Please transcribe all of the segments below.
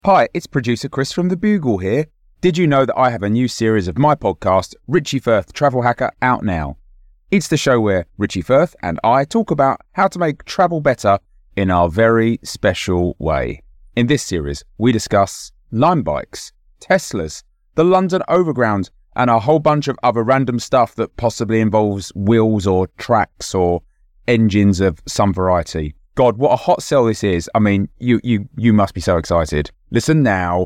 Hi, it's producer Chris from The Bugle here. Did you know that I have a new series of my podcast, Richie Firth Travel Hacker, out now? It's the show where Richie Firth and I talk about how to make travel better in our very special way. In this series, we discuss Lime bikes, Teslas, the London Overground, and a whole bunch of other random stuff that possibly involves wheels or tracks or engines of some variety. God, what a hot sell this is. I mean, you must be so excited. Listen now.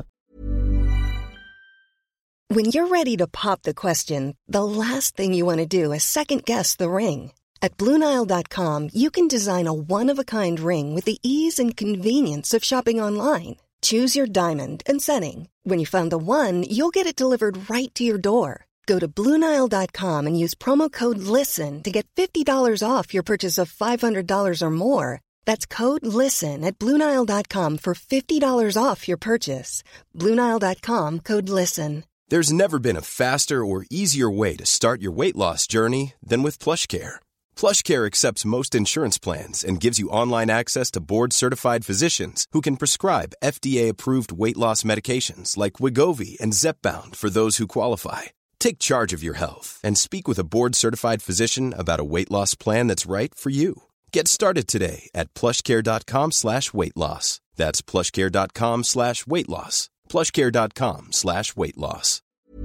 When you're ready to pop the question, the last thing you want to do is second-guess the ring. At BlueNile.com, you can design a one-of-a-kind ring with the ease and convenience of shopping online. Choose your diamond and setting. When you find the one, you'll get it delivered right to your door. Go to BlueNile.com and use promo code LISTEN to get $50 off your purchase of $500 or more. That's code LISTEN at BlueNile.com for $50 off your purchase. BlueNile.com, code LISTEN. There's never been a faster or easier way to start your weight loss journey than with PlushCare. PlushCare accepts most insurance plans and gives you online access to board-certified physicians who can prescribe FDA-approved weight loss medications like Wegovy and Zepbound for those who qualify. Take charge of your health and speak with a board-certified physician about a weight loss plan that's right for you. Get started today at plushcare.com/weight loss. That's plushcare.com/weight loss. plushcare.com/weight loss.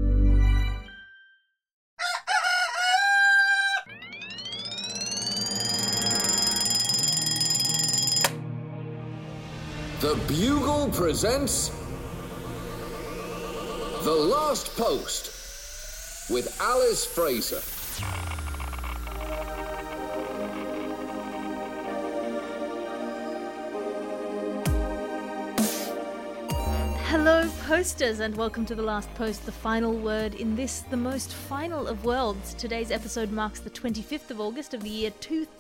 The Bugle presents The Last Post with Alice Fraser. Hello posters, and welcome to The Last Post, the final word in this, the most final of worlds. Today's episode marks the 25th of August of the year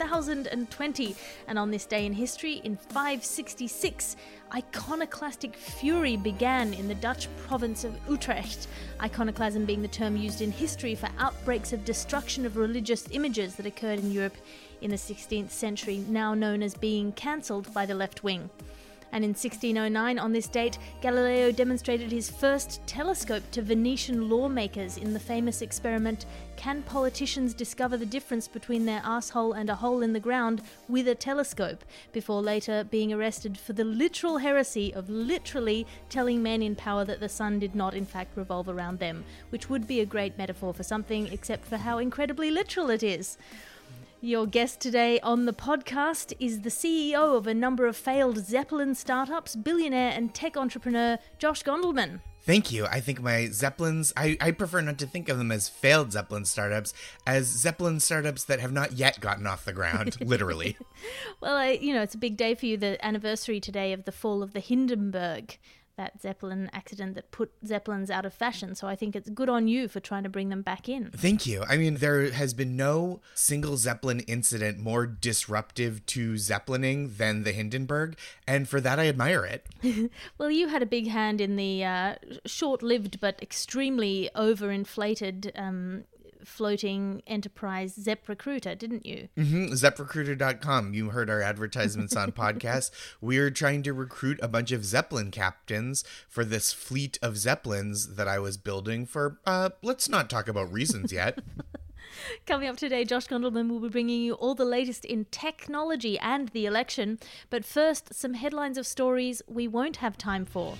2020, and on this day in history, in 566, iconoclastic fury began in the Dutch province of Utrecht, iconoclasm being the term used in history for outbreaks of destruction of religious images that occurred in Europe in the 16th century, now known as being cancelled by the left wing. And in 1609, on this date, Galileo demonstrated his first telescope to Venetian lawmakers in the famous experiment, Can Politicians Discover the Difference Between Their Asshole and a Hole in the Ground with a Telescope, before later being arrested for the literal heresy of literally telling men in power that the sun did not in fact revolve around them, which would be a great metaphor for something, except for how incredibly literal it is. Your guest today on the podcast is the CEO of a number of failed Zeppelin startups, billionaire and tech entrepreneur Josh Gondelman. Thank you. I think my Zeppelins, I prefer not to think of them as failed Zeppelin startups, as Zeppelin startups that have not yet gotten off the ground, literally. Well, it's a big day for you, the anniversary today of the fall of the Hindenburg, that Zeppelin accident that put Zeppelins out of fashion. So I think it's good on you for trying to bring them back in. Thank you. I mean, there has been no single Zeppelin incident more disruptive to Zeppelining than the Hindenburg, and for that I admire it. Well, you had a big hand in the short-lived but extremely overinflated floating enterprise ZepRecruiter, didn't you? ZepRecruiter.com. You heard our advertisements on podcasts. We're trying to recruit a bunch of Zeppelin captains for this fleet of Zeppelins that I was building for, let's not talk about reasons yet. Coming up today, Josh Gondelman will be bringing you all the latest in technology and the election. But first, some headlines of stories we won't have time for.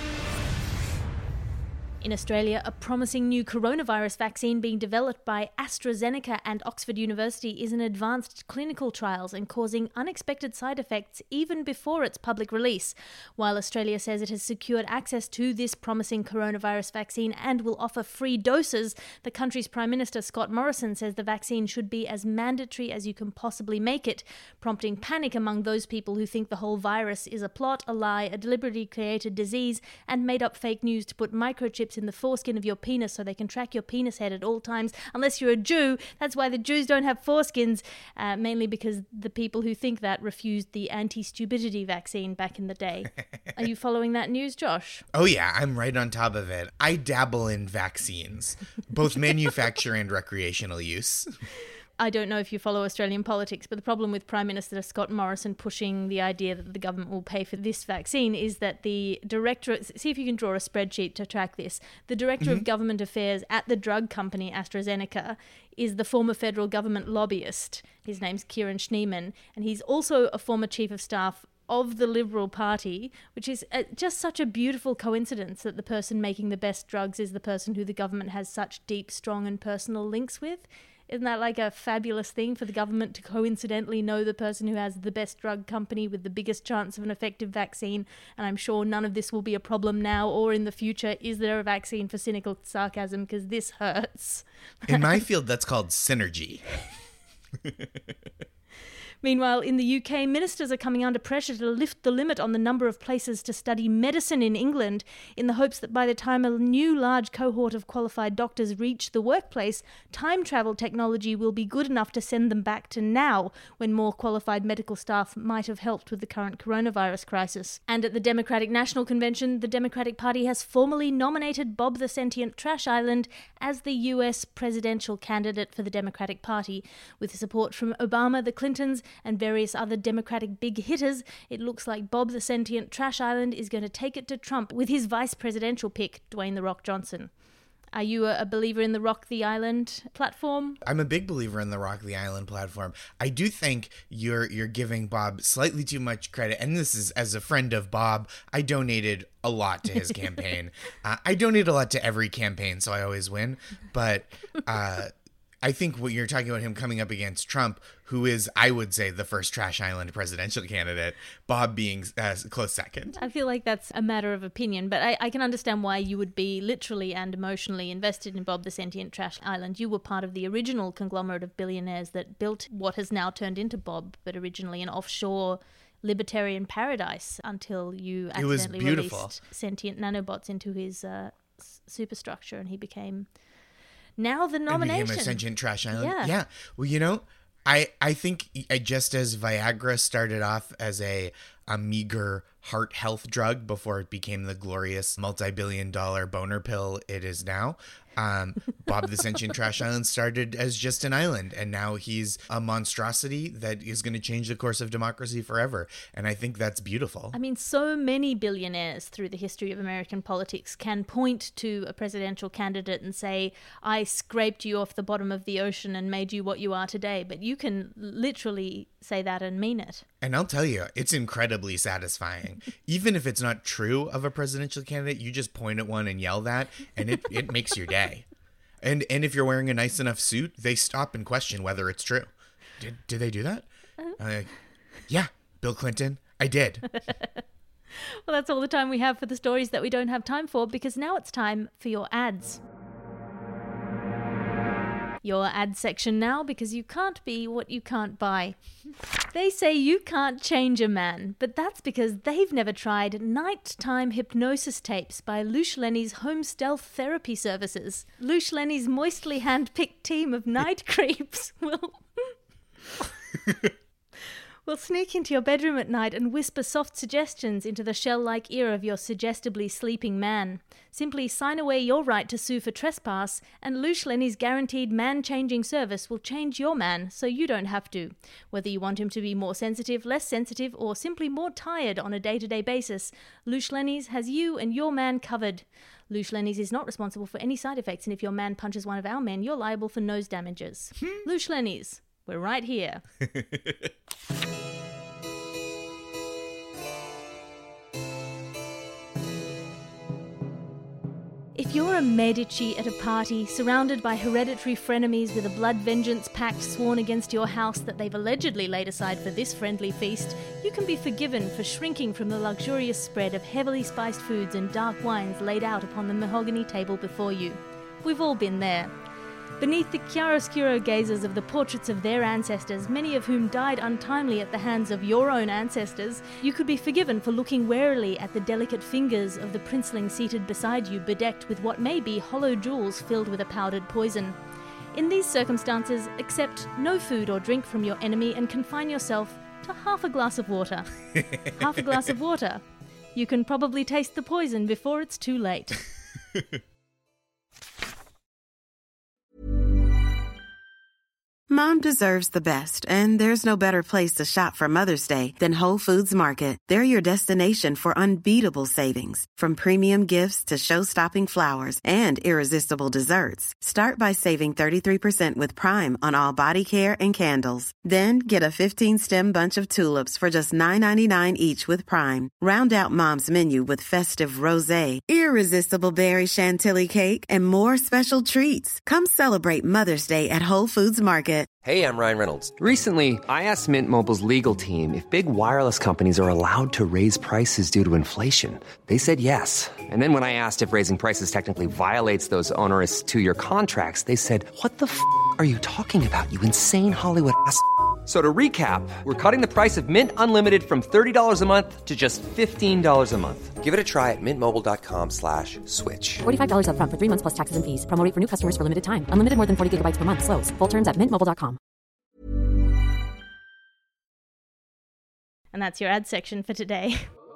In Australia, a promising new coronavirus vaccine being developed by AstraZeneca and Oxford University is in advanced clinical trials and causing unexpected side effects even before its public release. While Australia says it has secured access to this promising coronavirus vaccine and will offer free doses, the country's Prime Minister Scott Morrison says the vaccine should be as mandatory as you can possibly make it, prompting panic among those people who think the whole virus is a plot, a lie, a deliberately created disease, and made up fake news to put microchips in the foreskin of your penis so they can track your penis head at all times, unless you're a Jew. That's why the Jews don't have foreskins, mainly because the people who think that refused the anti-stupidity vaccine back in the day. Are you following that news, Josh? Oh yeah, I'm right on top of it. I dabble in vaccines, both manufacture and recreational use. I don't know if you follow Australian politics, but the problem with Prime Minister Scott Morrison pushing the idea that the government will pay for this vaccine is that the director, see if you can draw a spreadsheet to track this, the director of government affairs at the drug company AstraZeneca is the former federal government lobbyist. His name's Kieran Schneeman, and he's also a former chief of staff of the Liberal Party, which is just such a beautiful coincidence that the person making the best drugs is the person who the government has such deep, strong and personal links with. Isn't that like a fabulous thing for the government to coincidentally know the person who has the best drug company with the biggest chance of an effective vaccine? And I'm sure none of this will be a problem now or in the future. Is there a vaccine for cynical sarcasm? Because this hurts. In my field, that's called synergy. Meanwhile, in the UK, ministers are coming under pressure to lift the limit on the number of places to study medicine in England in the hopes that by the time a new large cohort of qualified doctors reach the workplace, time travel technology will be good enough to send them back to now, when more qualified medical staff might have helped with the current coronavirus crisis. And at the Democratic National Convention, the Democratic Party has formally nominated Bob the Sentient Trash Island as the US presidential candidate for the Democratic Party. With support from Obama, the Clintons, and various other Democratic big hitters, it looks like Bob the Sentient Trash Island is going to take it to Trump with his vice presidential pick, Dwayne "The Rock" Johnson. Are you a believer in the Rock the Island platform? I'm a big believer in the Rock the Island platform. I do think you're giving Bob slightly too much credit, and this is as a friend of Bob. I donated a lot to his campaign. I donate a lot to every campaign, so I always win. But I think what you're talking about, him coming up against Trump, who is, I would say, the first Trash Island presidential candidate, Bob being close second. I feel like that's a matter of opinion, but I can understand why you would be literally and emotionally invested in Bob the Sentient Trash Island. You were part of the original conglomerate of billionaires that built what has now turned into Bob, but originally an offshore libertarian paradise until you accidentally released sentient nanobots into his superstructure and he became... Now the nomination. It became a sentient trash island. Yeah. Well, you know, I think just as Viagra started off as a meager heart health drug before it became the glorious multi-billion-dollar boner pill it is now, Bob the Sentient Trash Island started as just an island, and now he's a monstrosity that is going to change the course of democracy forever. And I think that's beautiful. I mean, so many billionaires through the history of American politics can point to a presidential candidate and say, I scraped you off the bottom of the ocean and made you what you are today. But you can literally say that and mean it. And I'll tell you, it's incredibly satisfying. Even if it's not true of a presidential candidate, you just point at one and yell that, and it makes your day. And if you're wearing a nice enough suit, they stop and question whether it's true. Did they do that? Yeah, Bill Clinton, I did. Well, that's all the time we have for the stories that we don't have time for, because now it's time for your ads. Your ad section now, because you can't be what you can't buy. They say you can't change a man, but that's because they've never tried nighttime hypnosis tapes by Lush Lenny's home stealth therapy services. Lush Lenny's moistly hand-picked team of night creeps will sneak into your bedroom at night and whisper soft suggestions into the shell-like ear of your suggestively sleeping man. Simply sign away your right to sue for trespass, and Lush Lenny's guaranteed man-changing service will change your man so you don't have to. Whether you want him to be more sensitive, less sensitive, or simply more tired on a day-to-day basis, Lush Lenny's has you and your man covered. Lush Lenny's is not responsible for any side effects, and if your man punches one of our men, you're liable for nose damages. Lush Lenny's, we're right here. If you're a Medici at a party, surrounded by hereditary frenemies with a blood vengeance pact sworn against your house that they've allegedly laid aside for this friendly feast, you can be forgiven for shrinking from the luxurious spread of heavily spiced foods and dark wines laid out upon the mahogany table before you. We've all been there. Beneath the chiaroscuro gazes of the portraits of their ancestors, many of whom died untimely at the hands of your own ancestors, you could be forgiven for looking warily at the delicate fingers of the princeling seated beside you, bedecked with what may be hollow jewels filled with a powdered poison. In these circumstances, accept no food or drink from your enemy and confine yourself to half a glass of water. Half a glass of water. You can probably taste the poison before it's too late. Mom deserves the best, and there's no better place to shop for Mother's Day than Whole Foods Market. They're your destination for unbeatable savings, from premium gifts to show-stopping flowers and irresistible desserts. Start by saving 33% with Prime on all body care and candles. Then get a 15-stem bunch of tulips for just $9.99 each with Prime. Round out Mom's menu with festive rosé, irresistible berry chantilly cake, and more special treats. Come celebrate Mother's Day at Whole Foods Market. Hey, I'm Ryan Reynolds. Recently, I asked Mint Mobile's legal team if big wireless companies are allowed to raise prices due to inflation. They said yes. And then when I asked if raising prices technically violates those onerous 2-year contracts, they said, "What the f*** are you talking about, you insane Hollywood ass?" So to recap, we're cutting the price of Mint Unlimited from $30 a month to just $15 a month. Give it a try at mintmobile.com/switch. $45 up front for 3 months plus taxes and fees. Promo rate for new customers for limited time. Unlimited more than 40 gigabytes per month. Slows full terms at mintmobile.com. And that's your ad section for today.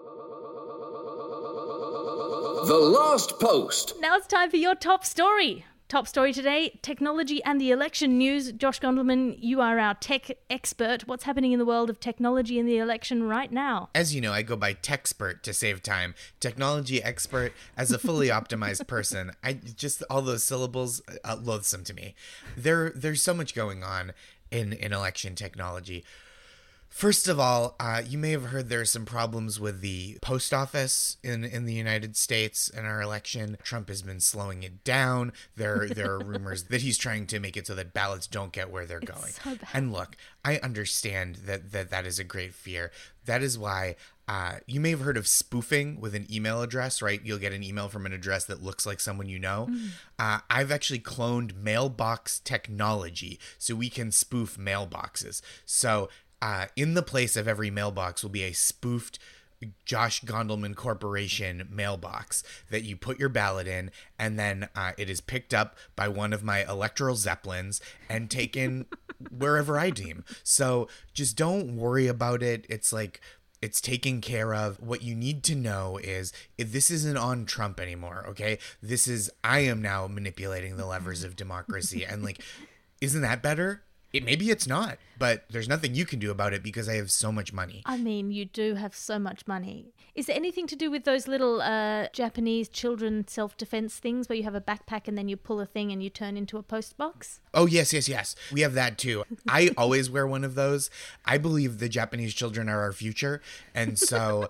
The Last Post. Now it's time for your top story. Top story today, technology and the election news. Josh Gondelman, you are our tech expert. What's happening in the world of technology and the election right now? As you know, I go by Techspert to save time. Technology expert as a fully optimized person. I just, all those syllables, loathsome to me. There's so much going on in election technology. First of all, you may have heard there are some problems with the post office in the United States in our election. Trump has been slowing it down. There are rumors that he's trying to make it so that ballots don't get where they're going. So bad. And look, I understand that is a great fear. That is why you may have heard of spoofing with an email address, right? You'll get an email from an address that looks like someone you know. I've actually cloned mailbox technology so we can spoof mailboxes. So in the place of every mailbox will be a spoofed Josh Gondelman Corporation mailbox that you put your ballot in, and then it is picked up by one of my electoral zeppelins and taken wherever I deem. So just don't worry about it. It's like, it's taken care of. What you need to know is this isn't on Trump anymore, okay? I am now manipulating the levers of democracy. And like, isn't that better? Maybe it's not, but there's nothing you can do about it because I have so much money. I mean, you do have so much money. Is there anything to do with those little Japanese children self-defense things where you have a backpack and then you pull a thing and you turn into a post box? Oh, yes. We have that too. I always wear one of those. I believe the Japanese children are our future. And so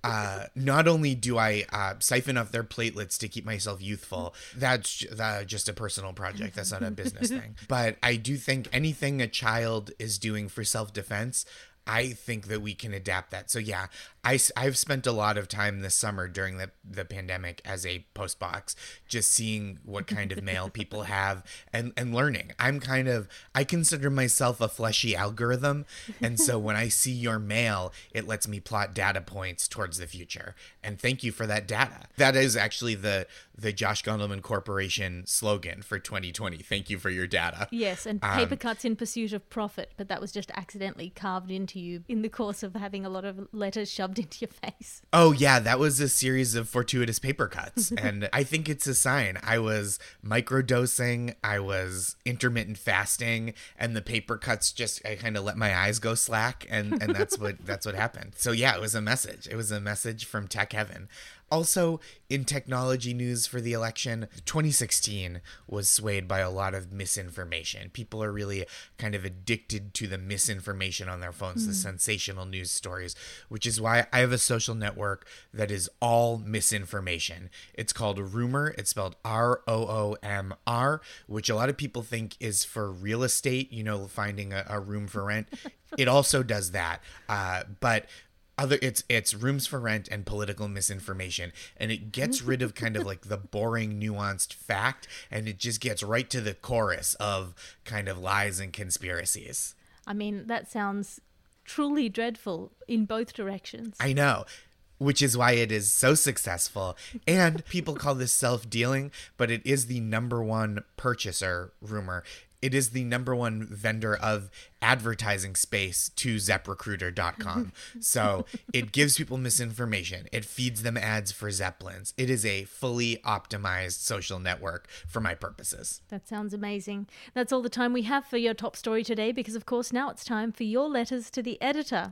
not only do I siphon off their platelets to keep myself youthful, that's just a personal project. That's not a business thing. But I do think anything a child is doing for self-defense, I think that we can adapt that. So yeah, I've spent a lot of time this summer during the pandemic as a post box, just seeing what kind of mail people have and learning. I consider myself a fleshy algorithm. And so when I see your mail, it lets me plot data points towards the future. And thank you for that data. That is actually the Josh Gondelman Corporation slogan for 2020. Thank you for your data. Yes, and paper cuts in pursuit of profit, but that was just accidentally carved into you in the course of having a lot of letters shoved into your face. Oh yeah, that was a series of fortuitous paper cuts. And I think it's a sign. I was microdosing, I was intermittent fasting, and the paper cuts I kind of let my eyes go slack, and that's what happened. So yeah, it was a message. It was a message from tech heaven. Also, in technology news for the election, 2016 was swayed by a lot of misinformation. People are really kind of addicted to the misinformation on their phones, the sensational news stories, which is why I have a social network that is all misinformation. It's called Roomr. It's spelled ROOMR, which a lot of people think is for real estate, finding a room for rent. It also does that, but it's rooms for rent and political misinformation, and it gets rid of kind of like the boring nuanced fact, and it just gets right to the chorus of kind of lies and conspiracies. I mean, that sounds truly dreadful in both directions. I know, which is why it is so successful. And people call this self-dealing, but it is the number one purchaser, Roomr. it is the #1 vendor of advertising space to ZepRecruiter.com. So it gives people misinformation. It feeds them ads for Zeppelins. It is a fully optimized social network for my purposes. That sounds amazing. That's all the time we have for your top story today, because of course now it's time for your letters to the editor.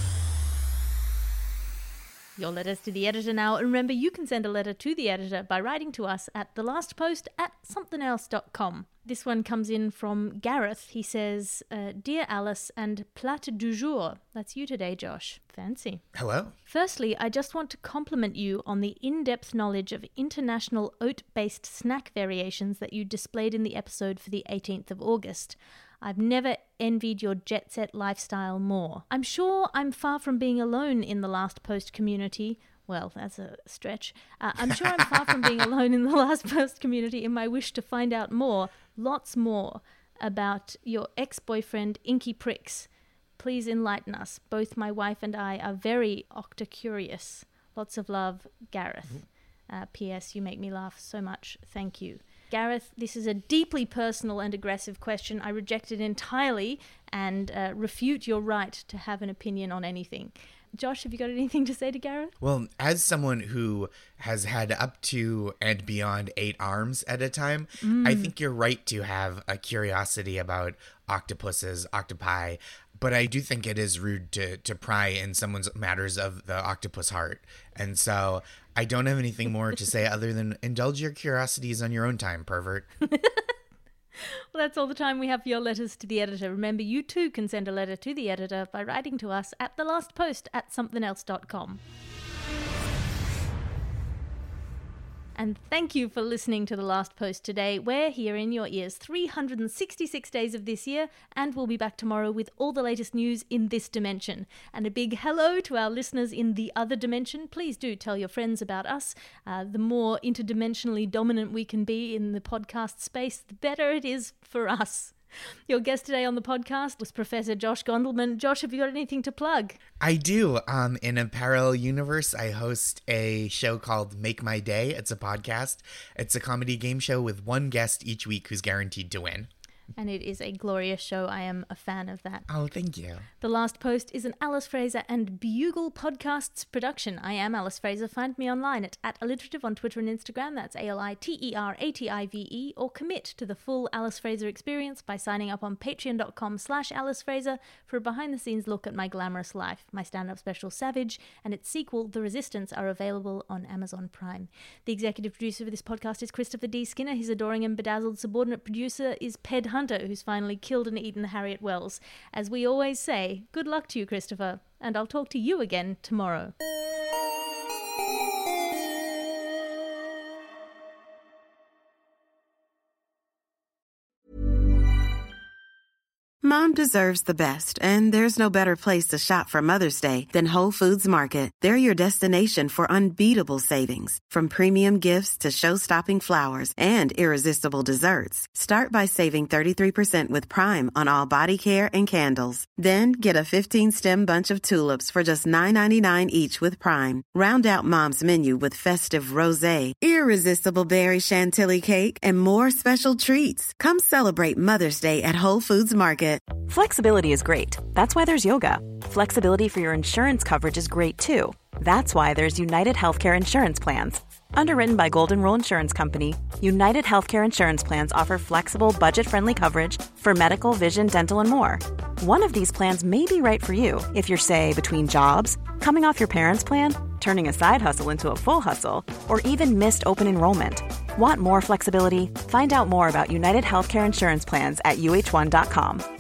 Your letters to the editor now. And remember, you can send a letter to the editor by writing to us at thelastpost@somethingelse.com. This one comes in from Gareth. He says, Dear Alice and plat du jour. That's you today, Josh. Fancy. Hello. Firstly, I just want to compliment you on the in-depth knowledge of international oat-based snack variations that you displayed in the episode for the 18th of August. I've never envied your jet-set lifestyle more. I'm sure I'm far from being alone in the Last Post community. Well, that's a stretch. I'm sure I'm far from being alone in the Last Post community in my wish to find out more, lots more, about your ex-boyfriend, Inky Pricks. Please enlighten us. Both my wife and I are very octa-curious. Lots of love, Gareth. P.S. You make me laugh so much. Thank you. Gareth, this is a deeply personal and aggressive question. I reject it entirely and refute your right to have an opinion on anything. Josh, have you got anything to say to Gareth? Well, as someone who has had up to and beyond 8 arms at a time, I think you're right to have a curiosity about octopuses, octopi, but I do think it is rude to pry in someone's matters of the octopus heart. And so I don't have anything more to say other than indulge your curiosities on your own time, pervert. Well, that's all the time we have for your letters to the editor. Remember, you too can send a letter to the editor by writing to us at thelastpost@somethingelse.com. And thank you for listening to The Last Post today. We're here in your ears 366 days of this year, and we'll be back tomorrow with all the latest news in this dimension. And a big hello to our listeners in the other dimension. Please do tell your friends about us. The more interdimensionally dominant we can be in the podcast space, the better it is for us. Your guest today on the podcast was Professor Josh Gondelman. Josh, have you got anything to plug? I do. In a parallel universe, I host a show called Make My Day. It's a podcast. It's a comedy game show with one guest each week who's guaranteed to win. And it is a glorious show. I am a fan of that. Oh, thank you. The Last Post is an Alice Fraser and Bugle Podcasts production. I am Alice Fraser. Find me online at @alliterative on Twitter and Instagram. That's ALITERATIVE. Or commit to the full Alice Fraser experience by signing up on patreon.com/Alice Fraser for a behind-the-scenes look at my glamorous life. My stand-up special, Savage, and its sequel, The Resistance, are available on Amazon Prime. The executive producer for this podcast is Christopher D. Skinner. His adoring and bedazzled subordinate producer is Ped Hunter, who's finally killed and eaten Harriet Wells. As we always say, good luck to you, Christopher, and I'll talk to you again tomorrow. Mom deserves the best, and there's no better place to shop for Mother's Day than Whole Foods Market. They're your destination for unbeatable savings, from premium gifts to show-stopping flowers and irresistible desserts. Start by saving 33% with Prime on all body care and candles. Then get a 15-stem bunch of tulips for just $9.99 each with Prime. Round out Mom's menu with festive rosé, irresistible berry chantilly cake, and more special treats. Come celebrate Mother's Day at Whole Foods Market. Flexibility is great. That's why there's yoga. Flexibility for your insurance coverage is great too. That's why there's United Healthcare Insurance Plans. Underwritten by Golden Rule Insurance Company, United Healthcare Insurance Plans offer flexible, budget-friendly coverage for medical, vision, dental, and more. One of these plans may be right for you if you're, say, between jobs, coming off your parents' plan, turning a side hustle into a full hustle, or even missed open enrollment. Want more flexibility? Find out more about United Healthcare Insurance Plans at UH1.com.